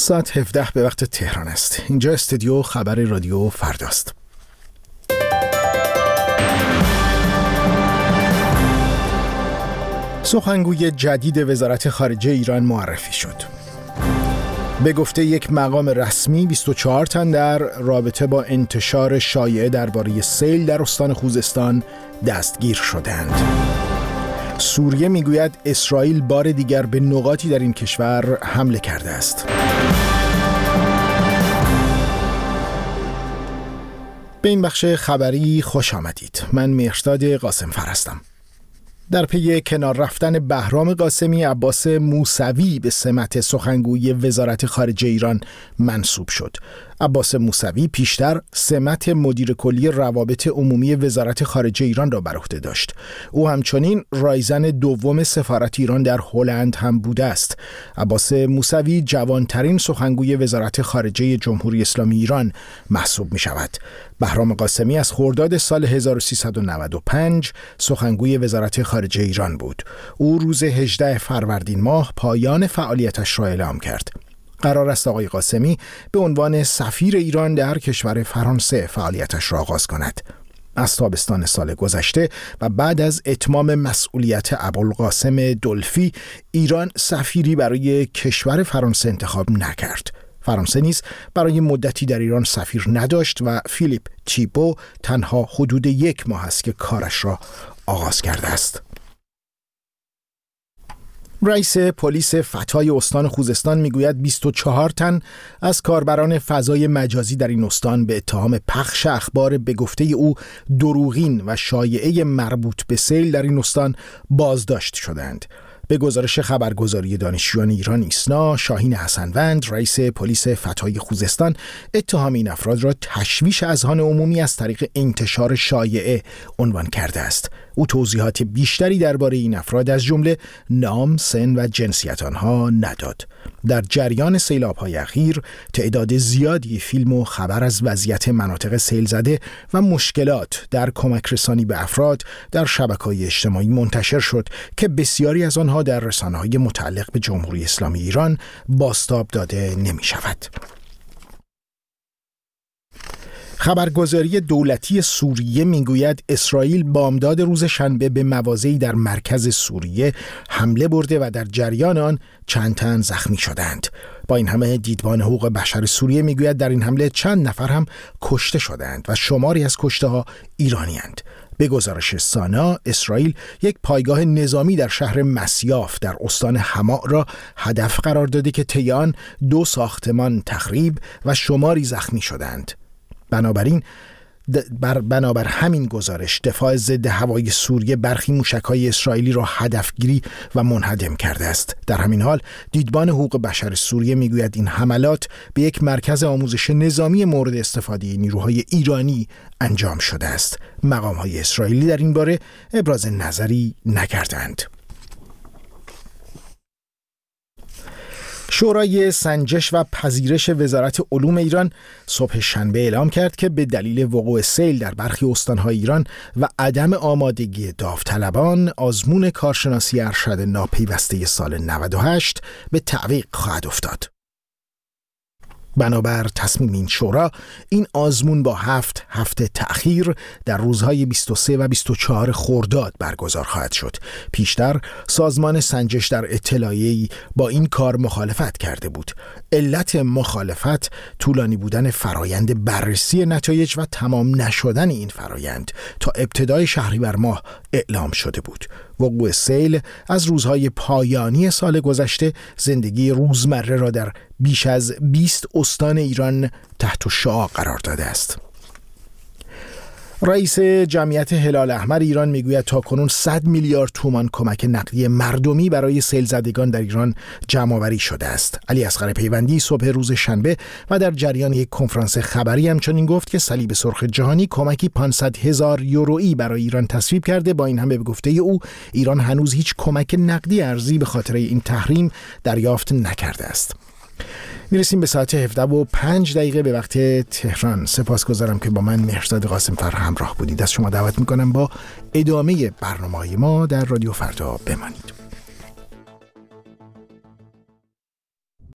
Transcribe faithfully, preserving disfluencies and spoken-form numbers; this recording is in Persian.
ساعت هفده به وقت تهران است. اینجا استودیو خبر رادیو فرداست. سخنگوی جدید وزارت خارجه ایران معرفی شد. به گفته یک مقام رسمی بیست و چهار تن در رابطه با انتشار شایعه درباره سیل در استان خوزستان دستگیر شدند. سوریه میگوید اسرائیل بار دیگر به نقاطی در این کشور حمله کرده است. به این بخش خبری خوش آمدید. من مهرداد قاسم فر هستم. در پی کنار رفتن بهرام قاسمی، عباس موسوی به سمت سخنگوی وزارت خارجه ایران منصوب شد. عباس موسوی پیشتر سمت مدیر کلی روابط عمومی وزارت خارجه ایران را بر عهده داشت. او همچنین رایزن دوم سفارت ایران در هلند هم بوده است. عباس موسوی جوانترین سخنگوی وزارت خارجه جمهوری اسلامی ایران محسوب می شود. بهرام قاسمی از خرداد سال هزار و سیصد و نود و پنج سخنگوی وزارت خارجه ایران بود. او روز هجدهم فروردین ماه پایان فعالیتش را اعلام کرد. قرار است آقای قاسمی به عنوان سفیر ایران در کشور فرانسه فعالیتش را آغاز کند. از تابستان سال گذشته و بعد از اتمام مسئولیت ابوالقاسم دولفی، ایران سفیری برای کشور فرانسه انتخاب نکرد. فرانسه نیز برای مدتی در ایران سفیر نداشت و فیلیپ تیبو تنها حدود یک ماه است که کارش را آغاز کرده است. رئیس پلیس فتای استان خوزستان میگوید بیست و چهار تن از کاربران فضای مجازی در این استان به اتهام پخش اخبار به گفته او دروغین و شایعه مربوط به سیل در این استان بازداشت شدند. به گزارش خبرگزاری دانشجویان ایران ایسنا، شاهین حسنوند، رئیس پلیس فتای خوزستان، اتهام این افراد را تشویش اذهان عمومی از طریق انتشار شایعه عنوان کرده است. او توضیحات بیشتری درباره این افراد از جمله نام، سن و جنسیت آنها نداد. در جریان سیلاب‌های اخیر تعداد زیادی فیلم و خبر از وضعیت مناطق سیل زده و مشکلات در کمک رسانی به افراد در شبکه‌های اجتماعی منتشر شد که بسیاری از آنها در رسانه‌های متعلق به جمهوری اسلامی ایران بازتاب داده نمی‌شود. خبرگزاری دولتی سوریه میگوید اسرائیل بامداد روز شنبه به مواضعی در مرکز سوریه حمله برده و در جریان آن چند تن زخمی شدند. با این همه دیدبان حقوق بشر سوریه میگوید در این حمله چند نفر هم کشته شدند و شماری از کشته ها ایرانی‌اند. به گزارش سانا، اسرائیل یک پایگاه نظامی در شهر مسیاف در استان حما را هدف قرار داده که طی آن دو ساختمان تخریب و شماری زخمی شدند. بنابراین بر بنابر همین گزارش دفاع ضد هوایی سوریه برخی موشک‌های اسرائیلی را هدفگیری و منهدم کرده است. در همین حال دیدبان حقوق بشر سوریه میگوید این حملات به یک مرکز آموزش نظامی مورد استفاده نیروهای ایرانی انجام شده است. مقام‌های اسرائیلی در این باره ابراز نظری نکردند. شورای سنجش و پذیرش وزارت علوم ایران صبح شنبه اعلام کرد که به دلیل وقوع سیل در برخی استان‌های ایران و عدم آمادگی داوطلبان، آزمون کارشناسی ارشد ناپیوسته سال نود و هشت به تعویق خواهد افتاد. بنابر تصمیم این شورا، این آزمون با هفت هفته تأخیر در روزهای بیست و سه و بیست و چهار خرداد برگزار خواهد شد. پیشتر سازمان سنجش در اطلاعیه‌ای با این کار مخالفت کرده بود. علت مخالفت طولانی بودن فرایند بررسی نتایج و تمام نشدن این فرایند تا ابتدای شهریور ماه اعلام شده بود. وقوع سیل از روزهای پایانی سال گذشته زندگی روزمره را در بیش از بیست استان ایران تحت شعاع قرار داده است. رئیس جمعیت هلال احمر ایران میگوید تاکنون صد میلیارد تومان کمک نقدی مردمی برای سیل زدگان در ایران جمع‌آوری شده است. علی اصغر پیوندی صبح روز شنبه و در جریان یک کنفرانس خبری همچنین گفت که صلیب سرخ جهانی کمکی پانصد هزار یورویی برای ایران تصویب کرده. با این همه به گفته او ایران هنوز هیچ کمک نقدی ارزی به خاطر این تحریم دریافت نکرده است. میرسیم به ساعت هفده و پنج دقیقه به وقت تهران. سپاسگزارم که با من مهرداد قاسم فر همراه بودید. از شما دعوت میکنم با ادامه برنامه‌های ما در رادیو فردا بمانید.